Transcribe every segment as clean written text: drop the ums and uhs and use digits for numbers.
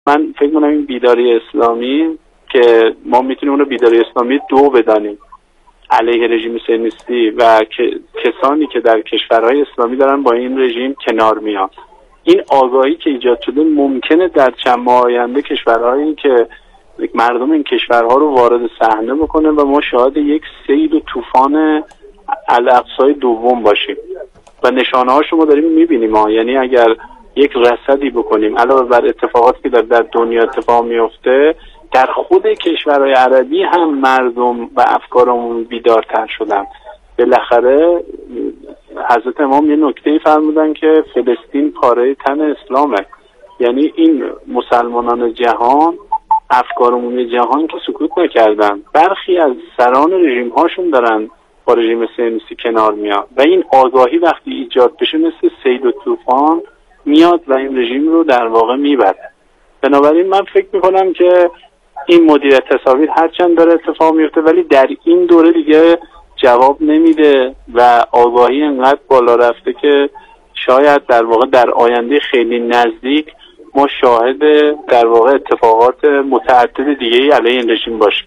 من فکر می‌کنم این بیداری اسلامی که ما میتونیم اون رو بیداری اسلامی 2 بدانیم علیه رژیم صهیونیستی و کسانی که در کشورهای اسلامی دارن با این رژیم کنار میان. این آگاهی که ایجاد شده ممکنه در چند ماه آینده کشورهایی که مردم این کشورها رو وارد صحنه بکنه و ما شاهد یک سیل و طوفان الاقصای دوم باشیم و نشانه هاشو ما داریم میبینیم یعنی اگر یک رصدی بکنیم علاوه بر اتفاقاتی که در دنیا اتفاق میفته، در خود کشورهای عربی هم مردم و افکارمون بیدارتر شدن. بالاخره حضرت امام یه نکته‌ای فرمودن که فلسطین پاره تن اسلامه، یعنی این مسلمانان جهان، افکار عمومی جهان که سکوت نکردن، برخی از سران رژیم هاشون دارن با رژیم صهیونیستی کنار میاد و این آگاهی وقتی ایجاد بشه مثل سیل و طوفان میاد و این رژیم رو در واقع میبره. بنابراین من فکر میکنم که این مدیریت تصاویر هرچند داره اتفاق میفته ولی در این دوره دیگه جواب نمیده و آگاهی انقدر بالا رفته که شاید در واقع در آینده خیلی نزدیک ما شاهد در واقع اتفاقات متعدد دیگه‌ای علیه این رژیم باشیم.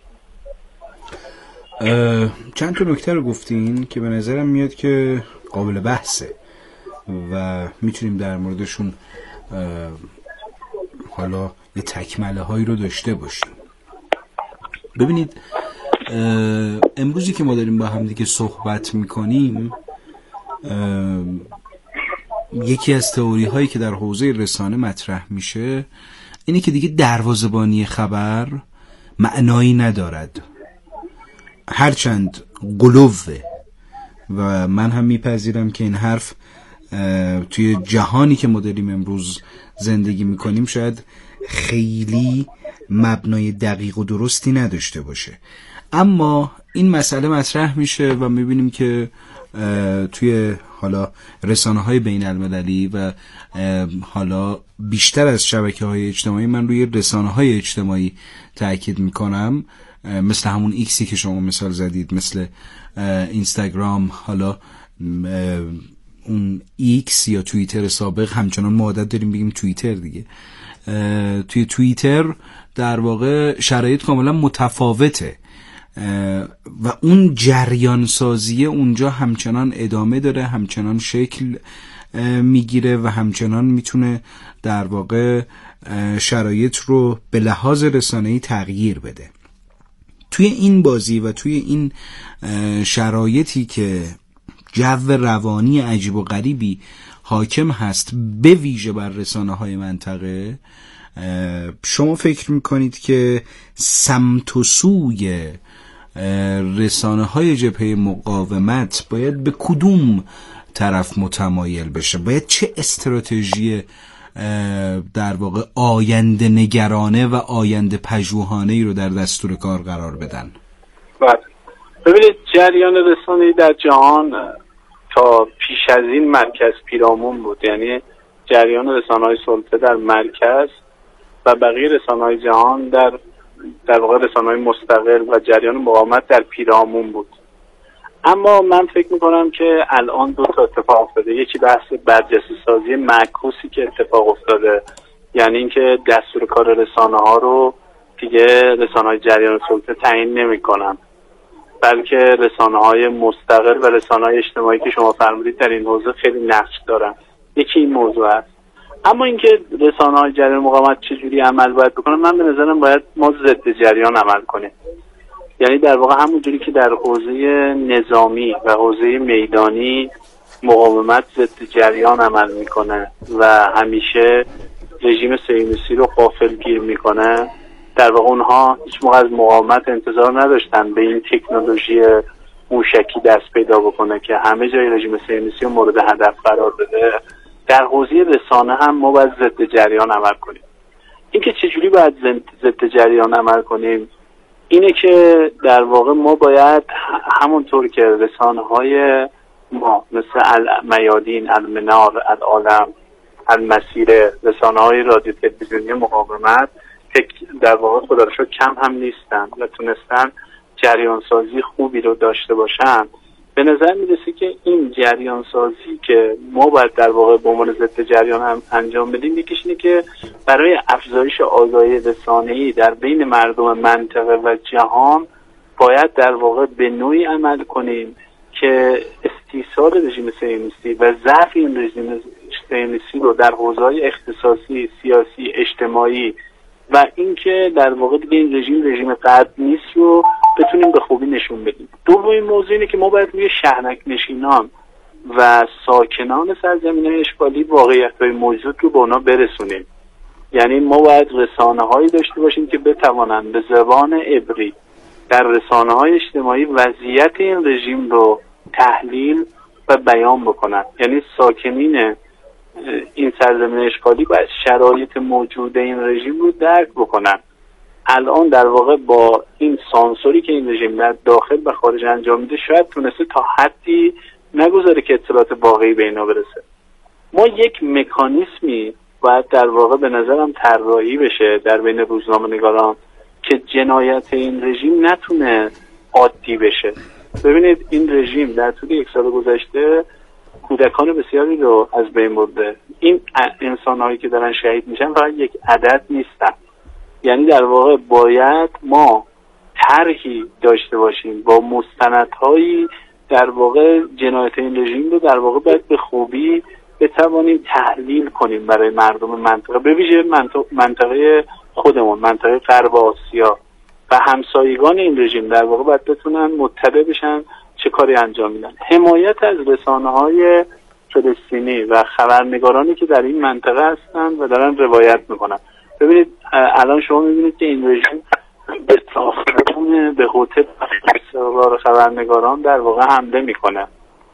چند تا نکته رو گفتین که به نظرم میاد که قابل بحثه و میتونیم در موردشون حالا یه تکمله هایی رو داشته باشیم. ببینید امروزی که ما داریم با هم دیگه صحبت میکنیم، یکی از تئوری هایی که در حوزه رسانه مطرح میشه اینه که دیگه دروازه‌بانی خبر معنایی ندارد، هرچند قلوه و من هم میپذیرم که این حرف توی جهانی که ما داریم امروز زندگی میکنیم شاید خیلی مبنای دقیق و درستی نداشته باشه، اما این مسئله مطرح میشه و میبینیم که توی حالا رسانه‌های بین المللی و حالا بیشتر از شبکه‌های اجتماعی، من روی رسانه‌های اجتماعی تأکید میکنم، مثل همون ایکسی که شما مثال زدید، مثل اینستاگرام، حالا اون ایکس یا توییتر سابق، همچنان ما عادت داریم بگیم توییتر دیگه. توی توییتر در واقع شرایط کاملا متفاوته و اون جریان سازیه اونجا همچنان ادامه داره، همچنان شکل میگیره و همچنان میتونه در واقع شرایط رو به لحاظ رسانه‌ای تغییر بده. توی این بازی و توی این شرایطی که جو روانی عجیب و غریبی حاکم هست به ویژه بر رسانه‌های منطقه، شما فکر میکنید که سمت و سوی رسانه‌های جبهه مقاومت باید به کدوم طرف متمایل بشه؟ باید چه استراتژی در واقع آینده نگرانه و آینده پژوهانه‌ای رو در دستور کار قرار بدن؟ ببینید، جریان رسانه‌ای در جهان تا پیش از این مرکز پیرامون بود، یعنی جریان رسانه‌های سلطه در مرکز و بقیه رسانه‌های جهان در واقع رسانه‌های مستقل و جریان مقاومت در پیرامون بود. اما من فکر میکنم که الان 2 تا اتفاق افتاده. یکی بحث برجسته سازی معکوسی که اتفاق افتاده، یعنی اینکه دستور کار رسانه‌ها رو دیگه رسانه‌های جریان سلطه تعیین نمی‌کنن، بلکه رسانه‌های مستقل و رسانه‌های اجتماعی که شما فرمودید در این حوزه خیلی نقش دارن. یکی این موضوع است. اما اینکه رسانه‌های جریان مقاومت چجوری عمل باید بکنن، من به نظرم باید ما ضد جریان عمل کنیم. یعنی در واقع همونجوری که در حوزه نظامی و حوزه میدانی مقاومت ضد جریان عمل میکنه و همیشه رژیم صهیونیستی رو غافلگیر میکنه، در واقع اونها هیچ موقع از مقاومت انتظار نداشتن به این تکنولوژی موشکی دست پیدا بکنه که همه جای رژیم صهیونیستی رو مورد هدف قرار بده. در حوزه رسانه هم ما باید ضد جریان عمل کنیم. اینکه چجوری باید ضد جریان عمل کنیم اینه که در واقع ما باید همونطور که رسانه‌های ما مثل المیادین، المنار، العالم، المسیر، رسانه‌های رادیو تلویزیونی مقاومت که در واقع خدا رو شکر کم هم نیستن و تونستن جریان سازی خوبی رو داشته باشن، به نظر میرسه که این جریان سازی که ما باید در واقع به عنوان ضد جریان هم انجام بدیم، یکیش اینه که برای افزایش آگاهی رسانه‌ای در بین مردم منطقه و جهان باید در واقع به نوعی عمل کنیم که استیصال رژیم صهیونیستی و ضعف این رژیم صهیونیستی رو در حوزه‌های اختصاصی، سیاسی، اجتماعی و اینکه در واقع دیگه این رژیم غرب نیست رو بتونیم به خوبی نشون بدیم. دومین موضوع اینه که ما باید روی شهرک نشینان و ساکنان سرزمین‌های اشغالی واقعیت‌های موجود رو به اونا برسونیم. یعنی ما باید رسانه‌هایی داشته باشیم که بتوانند به زبان عبری در رسانه‌های اجتماعی وضعیت این رژیم رو تحلیل و بیان بکنن. یعنی ساکنین این سرزمین اشغالی باید شرایط موجود این رژیم رو درک بکنن. الان در واقع با این سانسوری که این رژیم در داخل و خارج انجام میده شاید تونسته تا حدی نگذاره که اطلاعات واقعی به اینا برسه. ما یک مکانیزمی باید در واقع به نظرم طراحی بشه در بین روزنامه‌نگاران که جنایت این رژیم نتونه عادی بشه. ببینید این رژیم در طول یک سال گذشته کودکان بسیاری رو از بین برده. این انسان‌هایی که دارن شهید میشن فقط یک عدد نیستن. یعنی در واقع باید ما طرحی داشته باشیم با مستندهایی در واقع جنایت این رژیم رو در واقع باید به خوبی بتوانیم تحلیل کنیم برای مردم منطقه، به ویژه منطقه خودمون، منطقه غرب آسیا و همسایگان این رژیم در واقع باید بتونن مطلع بشن چه کاری انجام میدن. حمایت از رسانه‌های فلسطینی و خبرنگارانی که در این منطقه هستن و دارن روایت میکنن. ببینید الان شما میبینید که این رژیم به ساختمان، به هتل استقرار خبرنگاران در واقع حمله میکنه.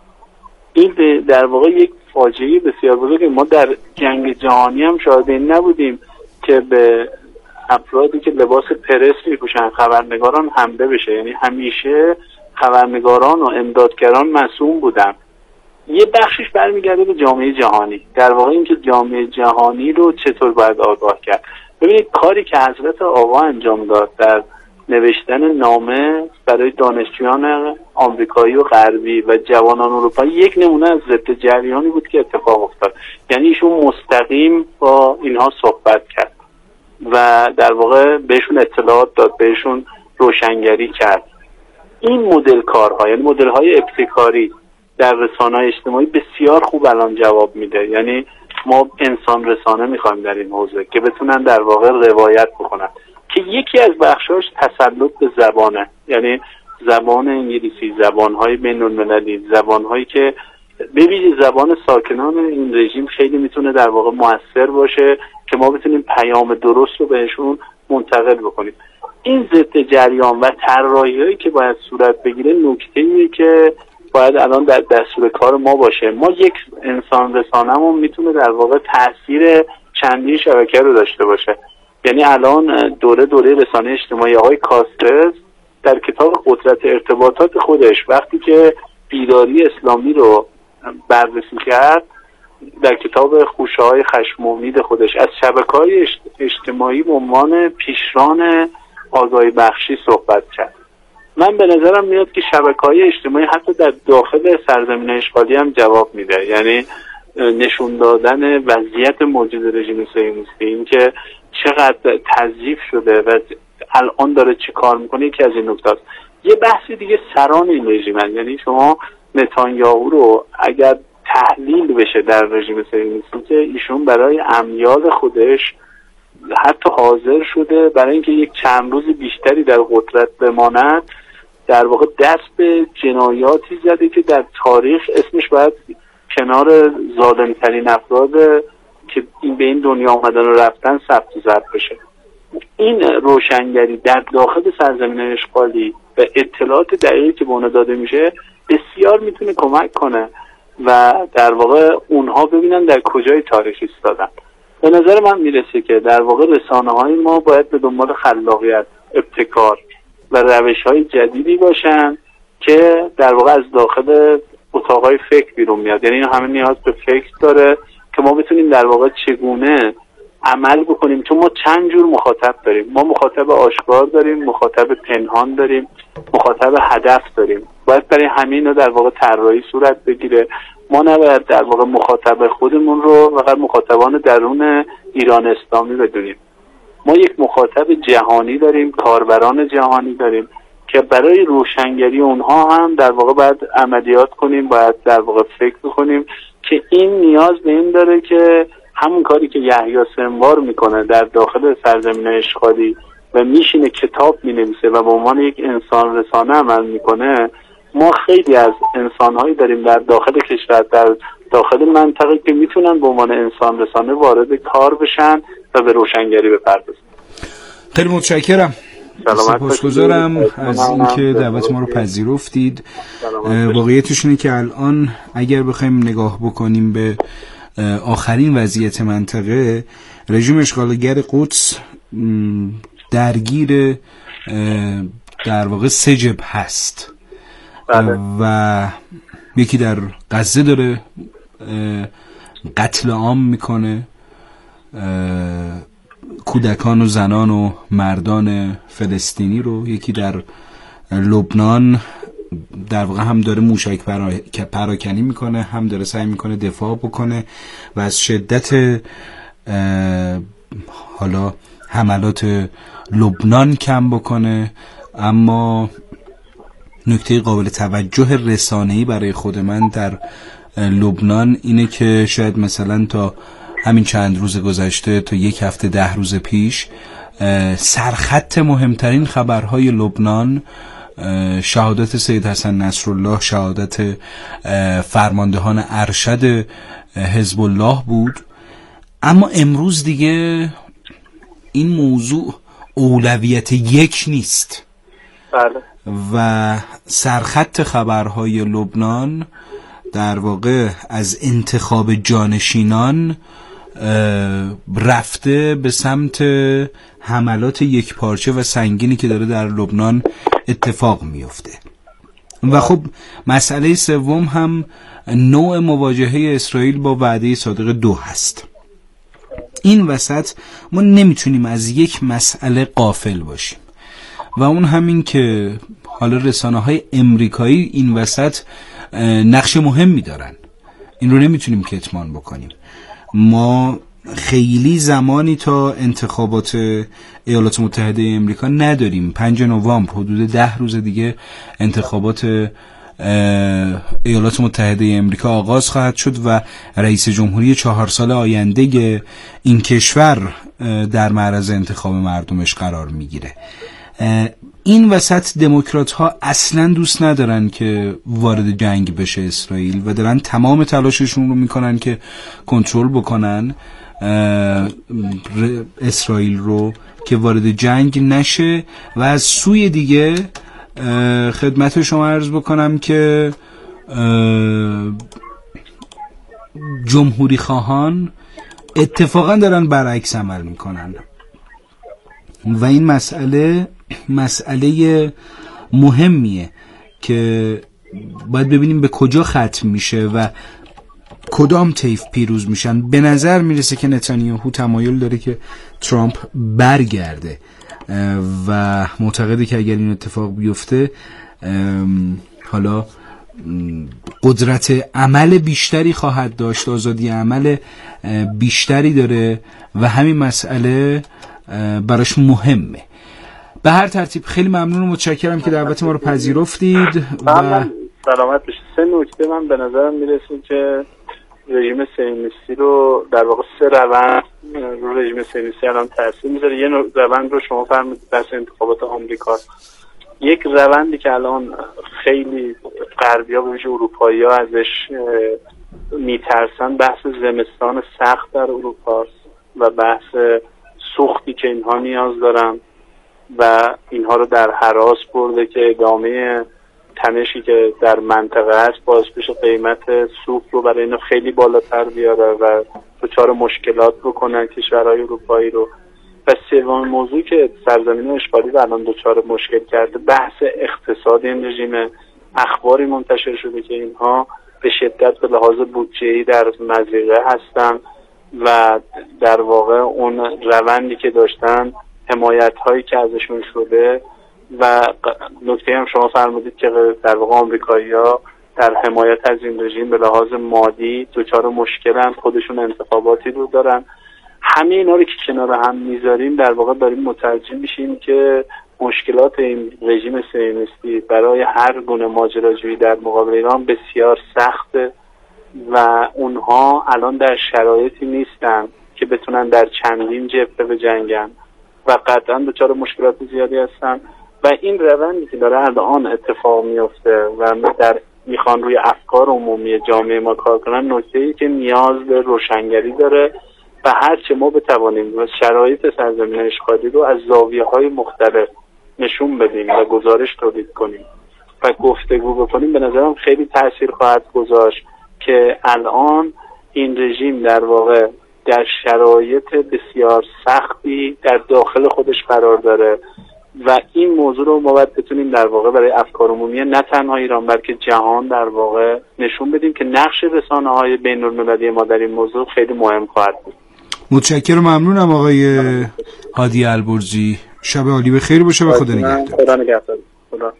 این در واقع یک فاجعه بسیار بزرگه. ما در جنگ جهانی هم شاهد این نبودیم که به افرادی که لباس پرس میپوشن خبرنگاران حمله بشه. یعنی همیشه خبرنگاران و امدادگران مسئول بودن. یه بخشش برمیگرده به جامعه جهانی. در واقع اینکه جامعه جهانی رو چطور باید آگاه کرد. ببینید کاری که حضرت آقا انجام داد در نوشتن نامه برای دانشجویان آمریکایی و غربی و جوانان اروپایی یک نمونه از ضد جریانی بود که اتفاق افتاد. یعنی ایشون مستقیم با اینها صحبت کرد و در واقع بهشون اطلاعات داد، بهشون روشنگری کرد. این مدل کارها، یعنی مدل های ابتکاری در رسانه‌های اجتماعی بسیار خوب الان جواب میده. یعنی ما انسان رسانه میخوایم در این حوزه که بتونن در واقع روایت بکنن، که یکی از بخشاش تسلط به زبانه. یعنی زبان انگلیسی، زبان‌های بین‌المللی، زبان‌هایی که به ویژه زبان ساکنان این رژیم خیلی میتونه در واقع مؤثر باشه که ما بتونیم پیام درست رو بهشون منتقل بکنیم. این ضد جریان و طراحی‌هایی که باید صورت بگیره نکته‌ایه که باید الان در دستور کار ما باشه. ما یک انسان رسانه‌مون میتونه در واقع تاثیر چندین شبکه رو داشته باشه. یعنی الان دوره رسانه اجتماعی آقای کاسترز در کتاب قدرت ارتباطات خودش وقتی که بیداری اسلامی رو بررسی کرد، در کتاب خوشه‌های خشم و امید خودش از شبکه‌های اجتماعی به عنوان پیشران آگاهی بخشی صحبت کرد. من به نظرم میاد که شبکه‌های اجتماعی حتی در داخل سرزمین اشغالی هم جواب میده. یعنی نشون دادن وضعیت موجود رژیم صهیونیستی، این که چقدر تضعیف شده و الان داره چی کار میکنه، یکی از این نکته است. یه بحثی دیگه سران این رژیم هست. یعنی شما نتانیاهو رو اگر تحلیل بشه در رژیم صهیونیستی که ایشون برای امیال خودش حتی حاضر شده برای اینکه یک چند روز بیشتری در قدرت بماند در واقع دست به جنایاتی زده که در تاریخ اسمش باید کنار ظالم‌ترین افراد که این به این دنیا آمدن و رفتن ثبت و ضبط بشه. این روشنگری در داخل سرزمین اشغالی و اطلاعات دقیقی که به اونها داده میشه بسیار میتونه کمک کنه و در واقع اونها ببینن در کجای تاریخ ایستادن. به نظر من میرسه که در واقع رسانه‌های ما باید به دنبال خلاقیت، ابتکار و روش‌های جدیدی باشن که در واقع از داخل اتاقای فکر بیرون میاد. یعنی همه نیاز به فکر داره که ما بتونیم در واقع چگونه عمل بکنیم، چون ما چند جور مخاطب داریم. ما مخاطب آشکار داریم، مخاطب پنهان داریم، مخاطب هدف داریم. باید برای همه اینا در واقع طراحی صورت بگیره. ما نباید در واقع مخاطب خودمون رو فقط مخاطبان درون ایران اسلامی بدونیم. ما یک مخاطب جهانی داریم، کاربران جهانی داریم که برای روشنگری اونها هم در واقع باید عملیات کنیم، باید در واقع فکر کنیم که این نیاز به این داره که همون کاری که یحیی سنوار میکنه در داخل سرزمین اشغالی و میشینه کتاب مینویسه و به عنوان یک انسان رسانه عمل میکنه، ما خیلی از انسانهایی داریم در داخل کشور، در داخل منطقه که میتونن به عنوان انسان رسانه وارد کار بشن و به روشنگری بپردازن. خیلی متشکرم، سپاسگزارم از اینکه دعوت ما رو پذیرفتید. واقعیتش اینه که الان اگر بخوایم نگاه بکنیم به آخرین وضعیت منطقه، رژیم اشغالگر قدس درگیر در واقع 3 جبهه هست و یکی در غزه داره قتل عام میکنه، کودکان و زنان و مردان فلسطینی رو، یکی در لبنان در واقع هم داره موشک پراکنی میکنه، هم داره سعی میکنه دفاع بکنه و از شدت حالا حملات لبنان کم بکنه. اما نکته قابل توجه رسانه‌ای برای خود من در لبنان اینه که شاید مثلا تا همین چند روز گذشته، تا 1 هفته 10 روز پیش، سرخط مهمترین خبرهای لبنان شهادت سید حسن نصرالله، شهادت فرماندهان ارشد حزب الله بود. اما امروز دیگه این موضوع اولویت 1 نیست. بله. و سرخط خبرهای لبنان در واقع از انتخاب جانشینان رفته به سمت حملات یکپارچه و سنگینی که داره در لبنان اتفاق میفته. و خب مسئله سوم هم نوع مواجهه اسرائیل با وعده صادق 2 هست. این وسط ما نمیتونیم از یک مسئله غافل باشیم و اون همین که حالا رسانه‌های امریکایی این وسط نقش مهمی دارن. این رو نمیتونیم کتمان بکنیم. ما خیلی زمانی تا انتخابات ایالات متحده امریکا نداریم. 5 نوامبر حدود 10 روز دیگه انتخابات ایالات متحده امریکا آغاز خواهد شد و رئیس جمهوری 4 سال آینده این کشور در معرض انتخاب مردمش قرار میگیره. این وسط دموکرات ها اصلا دوست ندارن که وارد جنگ بشه اسرائیل و دارن تمام تلاششون رو میکنن که کنترل بکنن اسرائیل رو که وارد جنگ نشه. و از سوی دیگه خدمت شما عرض بکنم که جمهوری خواهان اتفاقا دارن برعکس عمل میکنن و این مسئله مهمیه که باید ببینیم به کجا ختم میشه و کدام طیف پیروز میشن. به نظر میرسه که نتانیاهو تمایل داره که ترامپ برگرده و معتقده که اگر این اتفاق بیفته حالا قدرت عمل بیشتری خواهد داشت، آزادی عمل بیشتری داره و همین مسئله براش مهمه. به هر ترتیب خیلی ممنون و متشکرم که دعوت ما رو پذیرفتید و سلامت باشید. 3 نکته من به نظرم میرسه که رژیم صهیونیستی رو در واقع 3 روند رو رژیم صهیونیستی الان تاثیر میذاره. یه روند رو شما فرمودید بحث انتخابات آمریکا. یک روندی که الان خیلی غربی‌ها به ویژه اروپایی‌ها ازش میترسن بحث زمستان سخت در اروپا و بحث سوختی که اینها نیاز دارن و اینها رو در هراس برده که ادامه تنشی که در منطقه هست باعث بشه قیمت سوخت رو برای اینا خیلی بالاتر بیاره و دچار مشکلات بکنن کشورهای اروپایی رو. و سومین موضوع که سرزمین اشغالی رو الان دچار مشکل کرده بحث اقتصاد این رژیم. اخباری منتشر شده که اینها به شدت به لحاظ بودجه‌ای در مضیقه هستن و در واقع اون روندی که داشتن، حمایت هایی که ازشون شده و نکته هم شما فرمودید که در واقع آمریکایی‌ها در حمایت از این رژیم به لحاظ مادی دچار مشکلن، خودشون انتخاباتی رو دارن. همه اینا رو که کنار هم میذاریم در واقع داریم متوجه میشیم که مشکلات این رژیم صهیونیستی برای هر گونه ماجراجویی در مقابل ایران بسیار سخته و اونها الان در شرایطی نیستن که بتونن در چندین جبهه بجنگن و قطعا دچار مشکلات زیادی هستن و این روندی که داره الان اتفاق میفته و میخوان روی افکار عمومی جامعه ما کار کنن، نکته‌ای که نیاز به روشنگری داره و هرچه ما بتوانیم و شرایط سرزمین اشغالی رو از زاویه‌های مختلف نشون بدیم و گزارش تولید کنیم و گفتگو بکنیم، به نظرم خیلی تأثیر خواهد گذاشت که الان این رژیم در واقع در شرایط بسیار سختی در داخل خودش قرار داره و این موضوع رو ما باید بتونیم در واقع برای افکار عمومی نه تنها ایران بلکه جهان در واقع نشون بدیم که نقش رسانه‌های بین‌المللی ما در این موضوع خیلی مهم خواهد بود. متشکرم، ممنونم آقای هادی البرزی. شب عالی بخیر باشه و خدا نگهدار. خدا نگهدار. خدا.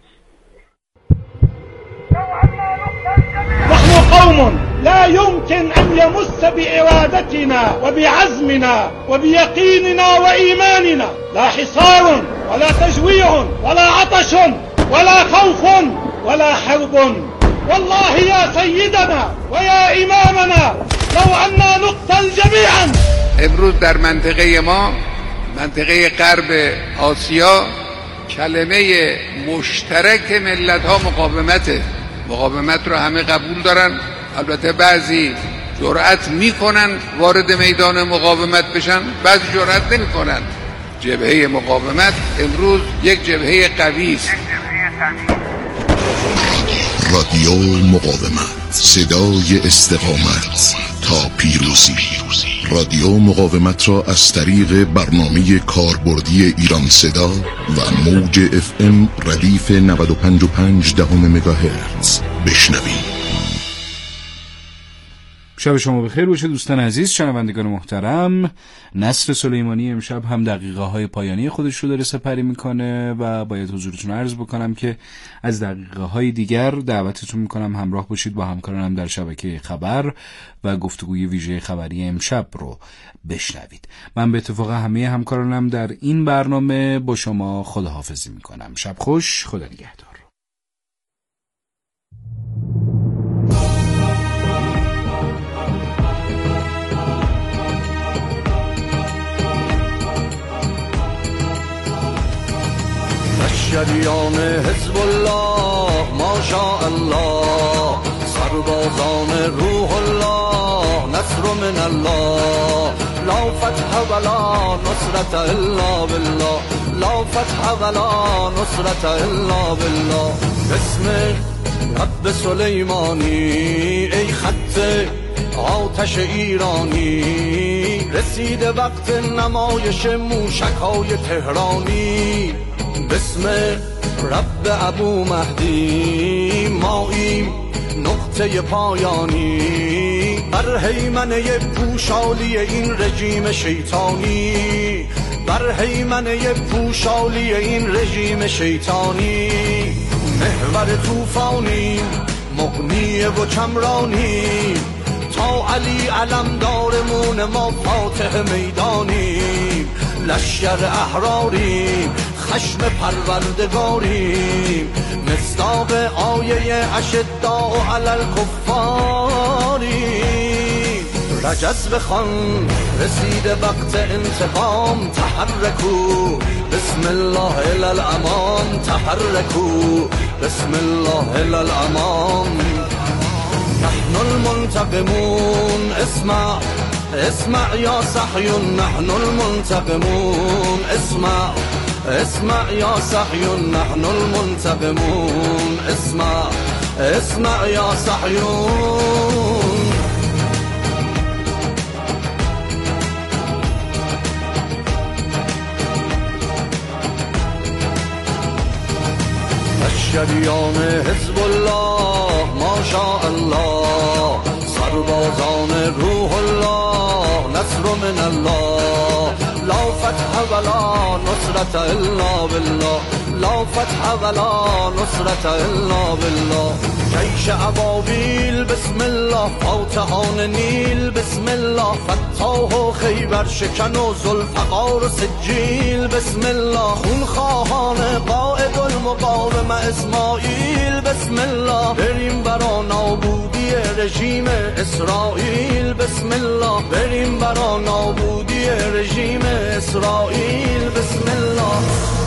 نحن قوم لا يمكن أن يمس بإرادتنا وبعزمنا وبيقيننا وإيماننا لا حصار ولا تجويع ولا عطش ولا خوف ولا حرب. والله يا سيدنا ويا إمامنا لو أننا نقتل جميعا. امروز در منطقه ما، منطقه غرب آسیا، کلمه مشترک ملت ها مقاومته. مقاومت رو همه قبول دارن، البته بعضی جرأت میکنن وارد میدان مقاومت بشن، بعضی جرأت نمیکنن. جبهه مقاومت امروز یک جبهه قوی است. رادیو مقاومت، صدای استقامت تا پیروزی. رادیو مقاومت را از طریق برنامه کاربردی ایران صدا و موج FM ردیف 95.5 مگاهرتز بشنوید. شب شما بخیر باشه دوستان عزیز، شنوندگان محترم. نصر سلیمانی امشب هم دقیقه های پایانی خودش رو داره سپری میکنه و باید حضورتون عرض بکنم که از دقیقه های دیگر دعوتتون میکنم همراه باشید با همکارانم در شبکه خبر و گفتگوی ویژه خبری امشب رو بشنوید. من به اتفاق همه همکارانم در این برنامه با شما خداحافظی میکنم. شب خوش، خدا نگهدار. شریان حزب الله ماشاء الله، سربازان روح الله نصر من الله، لا فتح ولا نصرت الا بالله، لا فتح ولا نصرت الا بالله. بسم رب سلیمانی ای خط آتش ایرانی، رسیده وقت نمایش موشک‌های تهرانی. بسم رب ابو مهدی ماییم نقطه پایانی، بر هیمنه پوشالی این رژیم شیطانی، بر هیمنه پوشالی این رژیم شیطانی. محور طوفانی مغنی و کمرانی، تا علی علمدارمون ما فاتح میدانیم. لشکر احراریم خشم پروردگاریم، مصداق آیه اشداء علی الکفاریم. رجز بخوان رسیده وقت انتقام، تحرکو بسم الله الی الامام، تحرکو بسم الله الی الامام. نحن المنتقمون اسمع اسمع یا صحیون، نحن المنتقمون اسمع اسمع یا صحیون، نحن المنتقمون اسمع اسمع یا صحیون. شریان حزب الله ماشاء الله، سربازان روح الله نصر من الله، لا فتح ولا نصرت الا بالله، لا فتح ولا نصرت الا بالله. جیش ابابیل بسم الله، فاتحان نیل بسم الله، فتاح و خیبر شکن و ذوالفقار و سجیل بسم الله، خونخواهان قائد المقاومه اسماعیل بسم الله، بریم برا نابودی رژیم اسرائیل بسم الله، بریم برا نابودی رژیم اسرائیل بسم الله.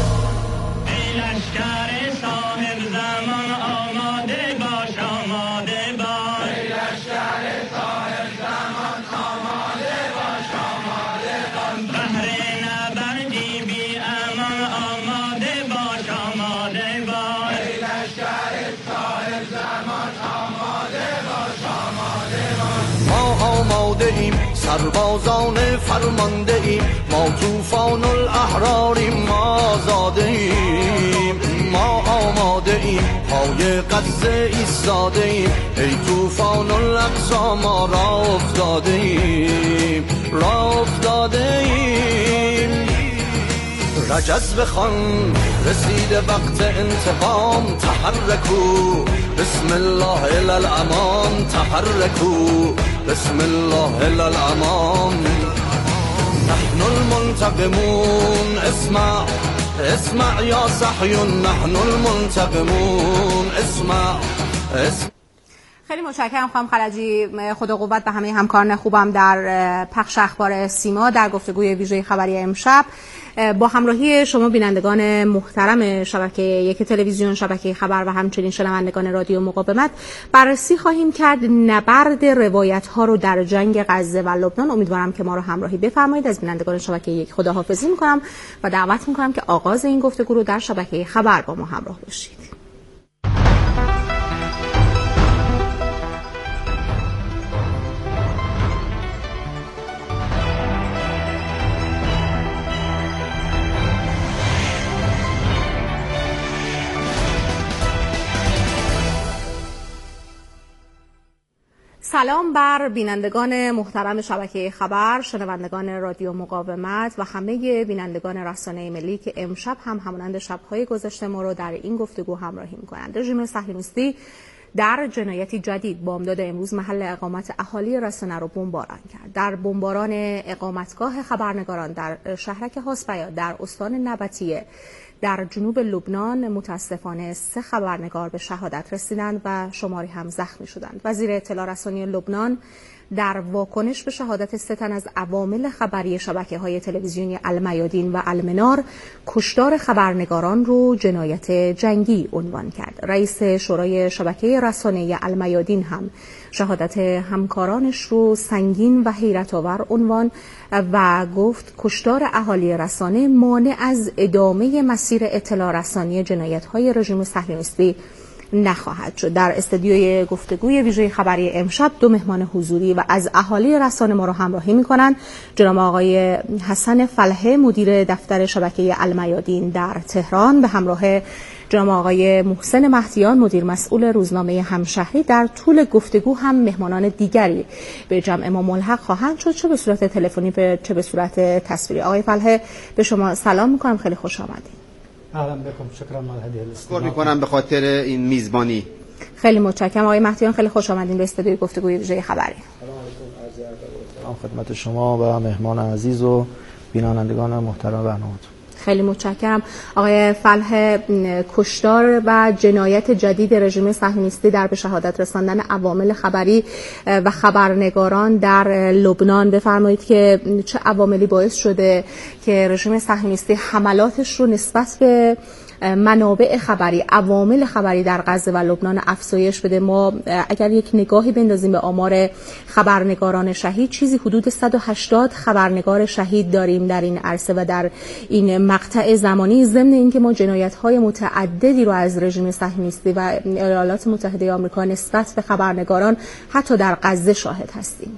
ای لشکر صاحب زمان آماده باش، آماده باش. ای لشکر صاحب زمان آماده باش، آماده باش. بهر نبردی بی امان آماده باش، آماده باش. ای لشکر صاحب زمان آماده باش، آماده باش. ما آماده ایم سربازان فرمانده ایم، ما طوفان الاحراریم، ما آزاده ایم. ما آماده ایم پای غزه ایستاده ایم، ای طوفان الاقصی ما را افتاده ایم، را افتاده ایم. رجز بخوان رسیده وقت انتقام، تحرکو بسم الله الی الامان، تحرکو بسم الله الی الامان. نحن المنتقمون اسمع اسمع یا صحیون، نحن المنتقمون اسمع اسمع. خیلی متشکرم خانم خلجی. خدا قوت به همه همکاران خوبم در پخش اخبار سیما در گفتگوی ویژه خبری امشب. با همراهی شما بینندگان محترم شبکه یک تلویزیون، شبکه خبر و همچنین شنوندگان رادیو مقاومت بررسی خواهیم کرد نبرد روایت ها رو در جنگ غزه و لبنان. امیدوارم که ما رو همراهی بفرمایید. از بینندگان شبکه یک خداحافظی میکنم و دعوت میکنم که آغاز این گفتگو رو در شبکه خبر با ما همراه باشید. سلام بر بینندگان محترم شبکه خبر، شنوندگان رادیو مقاومت و همه بینندگان رسانه ملی که امشب هم همانند شب‌های گذشته ما رو در این گفتگو همراهی می‌کنند. رژیم صهیونیستی در جنایتی جدید بامداد امروز محل اقامت اهالی رسانه رو بمباران کرد. در بمباران اقامتگاه خبرنگاران در شهرک حاسپیا در استان نبطیه در جنوب لبنان متاسفانه 3 خبرنگار به شهادت رسیدند و شماری هم زخمی شدند. وزیر اطلاع رسانی لبنان در واکنش به شهادت 3 تن از عوامل خبری شبکه‌های تلویزیونی المیادین و المنار کشتار خبرنگاران رو جنایت جنگی عنوان کرد. رئیس شورای شبکه رسانه المیادین هم شهادت همکارانش رو سنگین و حیرت آور عنوان و گفت کشتار اهالی رسانه مانع از ادامه مسیر اطلاع رسانی جنایت‌های رژیم صهیونیستی نخواهد شد. در استودیوی گفتگوی ویژه خبری امشب 2 مهمان حضوری و از اهالی رسانه ما رو همراهی می‌کنند. جناب آقای حسن فلحه مدیر دفتر شبکه المیادین در تهران به همراه جناب آقای محسن مهدیان مدیر مسئول روزنامه همشهری. در طول گفتگو هم مهمانان دیگری به جمع ما ملحق خواهند شد، چه به صورت تلفنی چه به صورت تصویری. آقای فلحه به شما سلام می‌کنم، خیلی خوش آمدید. اهلا بكم، شکر على هذه الاستضافه. شکر می‌کنم به خاطر این میزبانی. خیلی متشکرم آقای مهدیان، خیلی خوش آمدین به استودیوی گفتگوی ویژه خبری. سلام خدمت شما و مهمان عزیز و بینندگان محترم برنامه‌تون. خیلی متشکرم آقای فلح. کشتار و جنایت جدید رژیم صهیونیستی در به شهادت رساندن عوامل خبری و خبرنگاران در لبنان، بفرمایید که چه عواملی باعث شده که رژیم صهیونیستی حملاتش رو نسبت به منابع خبری، عوامل خبری در غزه و لبنان افزایش بده. ما اگر یک نگاهی بندازیم به آمار خبرنگاران شهید، چیزی حدود 180 خبرنگار شهید داریم در این عرصه و در این مقطع زمانی، ضمن اینکه ما جنایت‌های متعددی رو از رژیم صهیونیستی و ایالات متحده آمریکا نسبت به خبرنگاران حتی در غزه شاهد هستیم.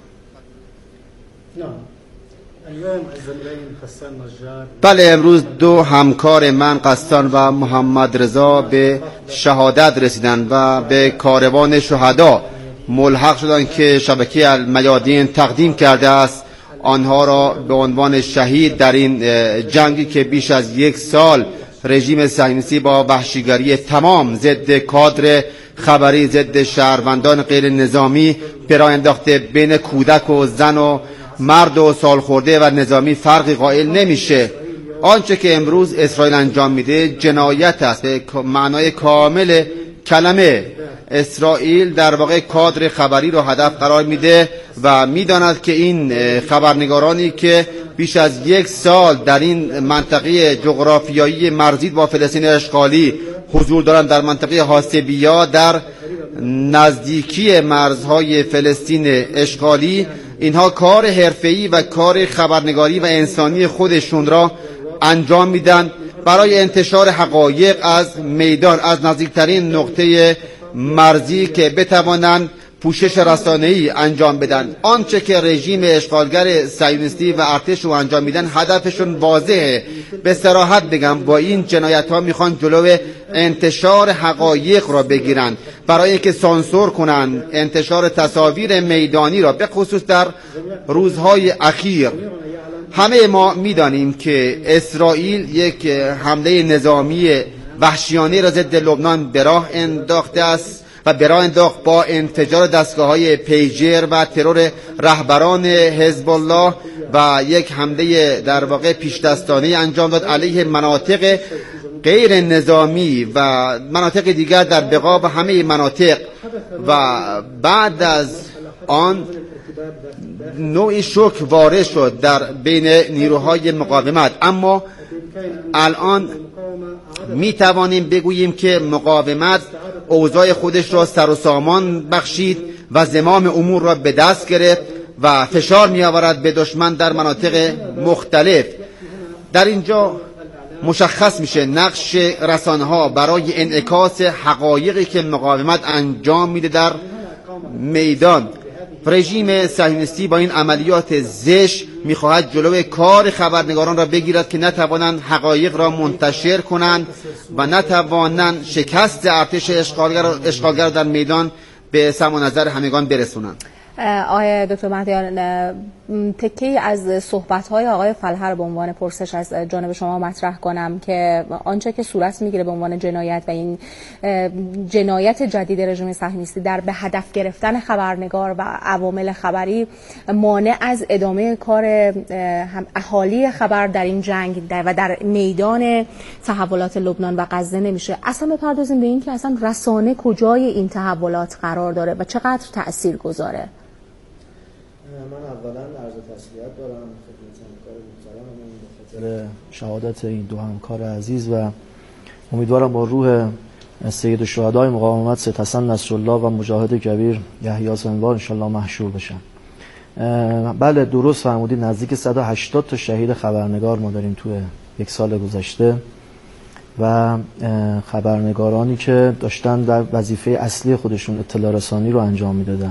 بله، امروز 2 همکار من قسطان و محمد رضا به شهادت رسیدند و به کاروان شهدا ملحق شدند که شبکه المیادین تقدیم کرده است آنها را به عنوان شهید در این جنگی که بیش از 1 سال رژیم صهیونیستی با وحشیگری تمام ضد کادر خبری، ضد شهروندان غیر نظامی به راه انداخته. بین کودک و زن و مرد و سالخورده و نظامی فرقی قائل نمیشه. آنچه که امروز اسرائیل انجام میده جنایت است به معنای کامل کلمه. اسرائیل در واقع کادر خبری رو هدف قرار میده و میداند که این خبرنگارانی که بیش از 1 سال در این منطقه جغرافیایی مرزی با فلسطین اشغالی حضور دارند، در منطقه حاسبیا در نزدیکی مرزهای فلسطین اشغالی، اینها کار حرفه‌ای و کار خبرنگاری و انسانی خودشون را انجام میدن برای انتشار حقایق از میدان، از نزدیکترین نقطه مرزی که بتوانند پوشش رسانه‌ای انجام بدن. آنچه که رژیم اشغالگر صهیونیستی و ارتش رو انجام میدن هدفشون واضحه. به صراحت بگم با این جنایت‌ها میخوان جلو انتشار حقایق را بگیرن برای اینکه سانسور کنن انتشار تصاویر میدانی را، به خصوص در روزهای اخیر. همه ما میدانیم که اسرائیل یک حمله نظامی وحشیانه را ضد لبنان به راه انداخته است و به راه انداخت با انفجار دستگاه‌های پیجر و ترور رهبران حزب الله و یک حمله در واقع پیش دستانه انجام داد علیه مناطق غیر نظامی و مناطق دیگر در بقا و همه مناطق. و بعد از آن نوعی شوک وارد شد در بین نیروهای مقاومت. اما الان می توانیم بگوییم که مقاومت اوضاع خودش را سر و سامان بخشید و زمام امور را به دست گرفت و فشار می آورد به دشمن در مناطق مختلف. در اینجا مشخص میشه نقش رسانه‌ها برای انعکاس حقایقی که مقاومت انجام میده در میدان. رژیم صهیونیستی با این عملیات زشت میخواهد جلوی کار خبرنگاران را بگیرد که نتوانند حقایق را منتشر کنند و نتوانند شکست ارتش اشغالگر در میدان به سمع و نظر همگان برسونند. آقای دکتر مهدیان، تکی از صحبت‌های آقای فلهر به عنوان پرسش از جانب شما مطرح کنم که آنچه که صورت میگیره به عنوان جنایت و این جنایت جدید رژیم صهیونیستی در به هدف گرفتن خبرنگار و عوامل خبری مانع از ادامه کار اهالی خبر در این جنگ و در میدان تحولات لبنان و غزه نمیشه. اصلا بپردازیم به این که اصلا رسانه کجای این تحولات قرار داره و چقدر تأثیر گذاره. من اولا عرض تسلیت دارم خدمت همکار محترممون به خاطر شهادت این دو همکار عزیز و امیدوارم با روح سید الشهدای مقاومت سید حسن نصرالله و مجاهد کبیر یحیی سنوار انشالله محشور بشن. بله درست فرمودید، نزدیک 180 تا شهید خبرنگار ما داریم توی 1 سال گذشته و خبرنگارانی که داشتن در وظیفه اصلی خودشون اطلاع رسانی رو انجام میدادن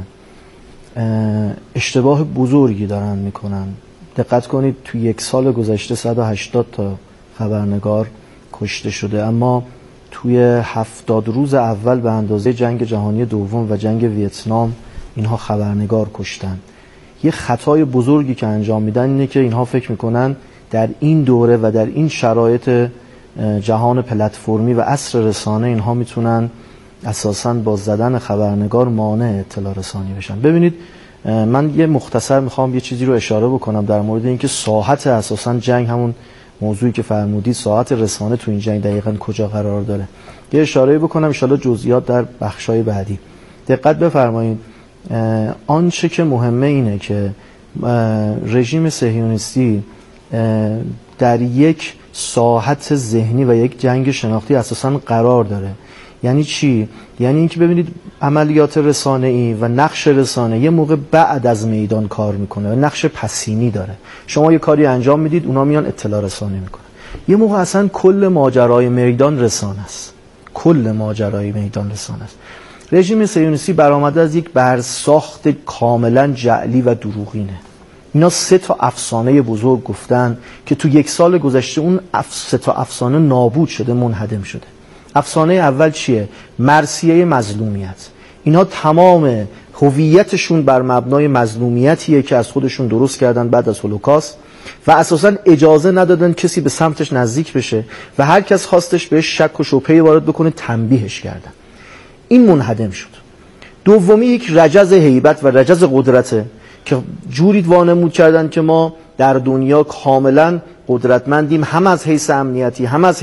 اشتباه بزرگی دارن میکنن. دقت کنید توی 1 سال گذشته 180 تا خبرنگار کشته شده، اما توی 70 روز اول به اندازه جنگ جهانی دوم و جنگ ویتنام اینها خبرنگار کشتن. یه خطای بزرگی که انجام میدن اینه که اینها فکر میکنن در این دوره و در این شرایط جهان پلتفرمی و عصر رسانه اینها میتونن اساساً با زدن خبرنگار مانع اطلاع رسانی بشن. ببینید من یه مختصر میخوام یه چیزی رو اشاره بکنم در مورد اینکه ساحت اساساً جنگ، همون موضوعی که فرمودید ساحت رسانه تو این جنگ دقیقاً کجا قرار داره، یه اشاره بکنم ان شاءالله جزئیات در بخشای بعدی. دقت بفرمایید، آنچه که مهمه اینه که رژیم صهیونیستی در یک ساحت ذهنی و یک جنگ شناختی اساساً قرار داره. یعنی چی؟ یعنی اینکه ببینید عملیات رسانه‌ای و نقش رسانه یه موقع بعد از میدان کار میکنه و نقش پسینی داره. شما یه کاری انجام میدید، اونا میان اطلاع رسانی میکنن. یه موقع اصلا کل ماجرای میدان رسانه است. کل ماجرای میدان رسانه است. رژیم صهیونیستی برآمده از یک برساخت کاملا جعلی و دروغینه. اینا 3 تا افسانه بزرگ گفتن که تو 1 سال گذشته اون 3 تا افسانه نابود شده، منهدم شده. افسانه اول چیه؟ مرثیه مظلومیت. اینا تمام هویتشون بر مبنای مظلومیتیه که از خودشون درست کردن بعد از هولوکاست و اساساً اجازه ندادن کسی به سمتش نزدیک بشه و هر کس خواستش بهش شک و شبهه وارد بکنه تنبیهش کردن. این منهدم شد. دومی یک رجز هیبت و رجز قدرته که جوری وانمود کردن که ما در دنیا کاملا قدرتمندیم، هم از حیث امنیتی هم از